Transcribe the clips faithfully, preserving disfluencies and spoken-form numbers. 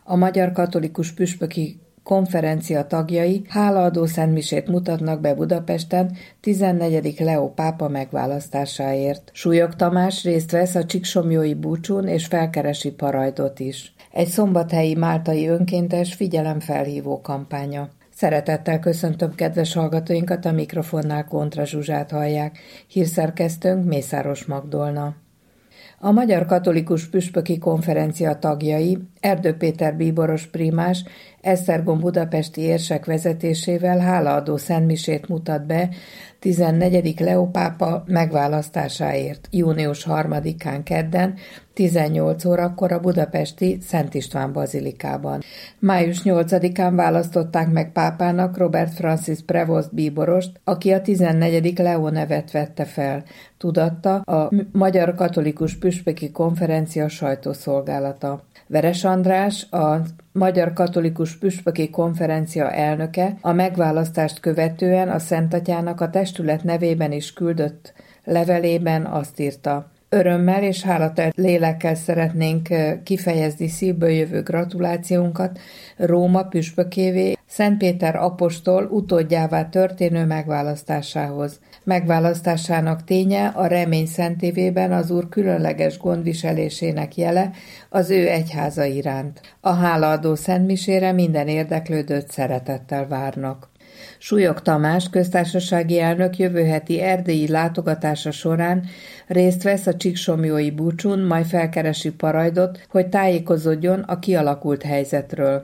A Magyar Katolikus Püspöki Konferencia tagjai hálaadó szentmisét mutatnak be Budapesten tizennegyedik Leó pápa megválasztásáért. Súlyog Tamás részt vesz a csíksomlyói búcsún és felkeresi Parajdot is. Egy szombathelyi máltai önkéntes figyelemfelhívó kampánya. Szeretettel köszöntöm kedves hallgatóinkat, a mikrofonnál Kontra Zsuzsát hallják, hírszerkesztőnk Mészáros Magdolna. A Magyar Katolikus Püspöki Konferencia tagjai Erdő Péter bíboros primás Esztergom budapesti érsek vezetésével hálaadó szentmisét mutat be tizennegyedik Leó pápa megválasztásáért június harmadikán kedden tizennyolc órakor a budapesti Szent István bazilikában. május nyolcadikán választották meg pápának Robert Francis Prevost bíborost, aki a tizennegyedik Leó nevet vette fel, tudatta a Magyar Katolikus Püspöki Konferencia sajtószolgálata. Veres András, a Magyar Katolikus Püspöki Konferencia elnöke a megválasztást követően a Szentatyának a testület nevében is küldött levelében azt írta: örömmel és hálatelt lélekkel szeretnénk kifejezni szívből jövő gratulációnkat Róma püspökévé, Szent Péter apostol utódjává történő megválasztásához. Megválasztásának ténye a remény szentévében az Úr különleges gondviselésének jele az ő egyháza iránt. A hálaadó szentmisére minden érdeklődőt szeretettel várnak. Súlyog Tamás köztársasági elnök jövő heti erdélyi látogatása során részt vesz a csíksomlyói búcsún, majd felkeresi Parajdot, hogy tájékozódjon a kialakult helyzetről.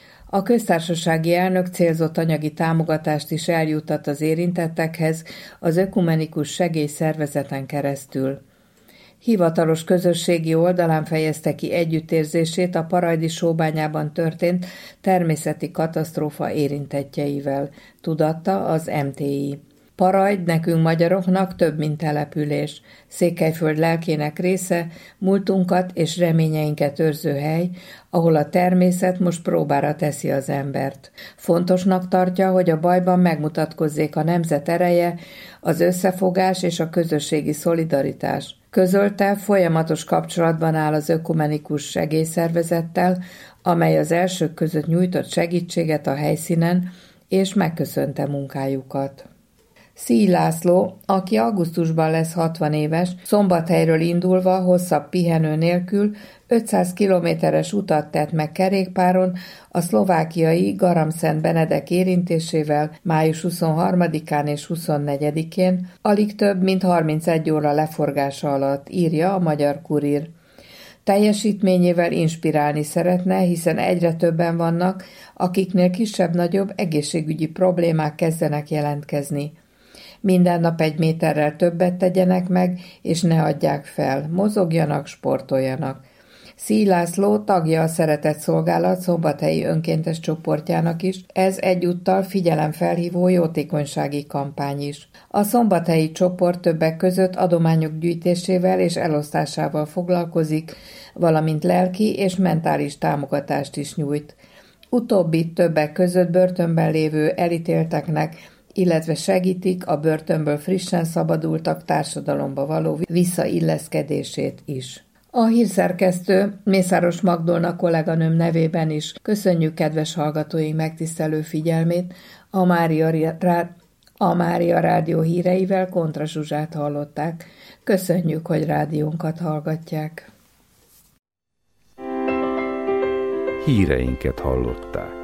A köztársasági elnök célzott anyagi támogatást is eljuttat az érintettekhez az ökumenikus segélyszervezeten keresztül. Hivatalos közösségi oldalán fejezte ki együttérzését a parajdi sóbányában történt természeti katasztrófa érintettjeivel, tudatta az em té i. Parajd nekünk magyaroknak több, mint település. Székelyföld lelkének része, múltunkat és reményeinket őrző hely, ahol a természet most próbára teszi az embert. Fontosnak tartja, hogy a bajban megmutatkozzék a nemzet ereje, az összefogás és a közösségi szolidaritás. Közölte, folyamatos kapcsolatban áll az ökumenikus segélyszervezettel, amely az elsők között nyújtott segítséget a helyszínen, és megköszönte munkájukat. Szíj László, aki augusztusban lesz hatvan éves, Szombathelyről indulva hosszabb pihenő nélkül ötszáz kilométeres utat tett meg kerékpáron a szlovákiai Garamszent Benedek érintésével május huszonharmadikán és huszonnegyedikén, alig több mint harmincegy óra leforgása alatt, írja a Magyar Kurír. Teljesítményével inspirálni szeretne, hiszen egyre többen vannak, akiknél kisebb-nagyobb egészségügyi problémák kezdenek jelentkezni. Minden nap egy méterrel többet tegyenek meg, és ne adják fel, mozogjanak, sportoljanak. Szíj László tagja a Szeretett Szolgálat szombathelyi önkéntes csoportjának is, ez egyúttal figyelemfelhívó jótékonysági kampány is. A szombathelyi csoport többek között adományok gyűjtésével és elosztásával foglalkozik, valamint lelki és mentális támogatást is nyújt. Utóbbi többek között börtönben lévő elítélteknek, illetve segítik a börtönből frissen szabadultak társadalomba való visszailleszkedését is. A hírszerkesztő Mészáros Magdolna kolléganőm nevében is köszönjük kedves hallgatóink megtisztelő figyelmét, a Mária, Rá... a Mária Rádió híreivel Kontra Zsuzsát hallották. Köszönjük, hogy rádiónkat hallgatják. Híreinket hallották.